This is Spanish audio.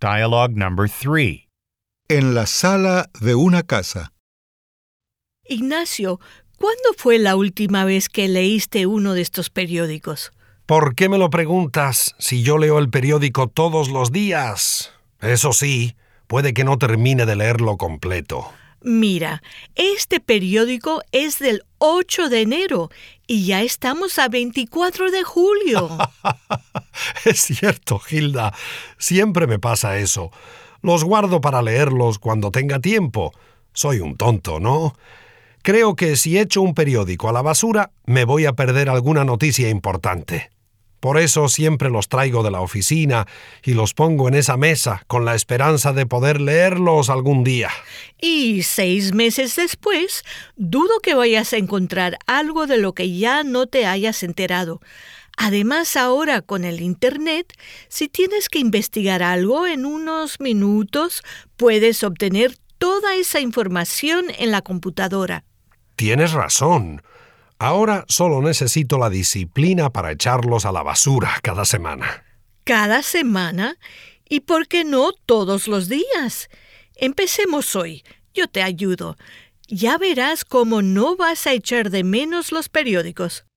Dialogue number 3. En la sala de una casa. Ignacio, ¿cuándo fue la última vez que leíste uno de estos periódicos? ¿Por qué me lo preguntas si yo leo el periódico todos los días? Eso sí, puede que no termine de leerlo completo. Mira, este periódico es del 8 de enero y ya estamos a 24 de julio. Es cierto, Gilda. Siempre me pasa eso. Los guardo para leerlos cuando tenga tiempo. Soy un tonto, ¿no? Creo que si echo un periódico a la basura, me voy a perder alguna noticia importante. Por eso siempre los traigo de la oficina y los pongo en esa mesa con la esperanza de poder leerlos algún día. Y 6 meses después, dudo que vayas a encontrar algo de lo que ya no te hayas enterado. Además, ahora con el Internet, si tienes que investigar algo en unos minutos, puedes obtener toda esa información en la computadora. Tienes razón. Ahora solo necesito la disciplina para echarlos a la basura cada semana. ¿Cada semana? ¿Y por qué no todos los días? Empecemos hoy. Yo te ayudo. Ya verás cómo no vas a echar de menos los periódicos.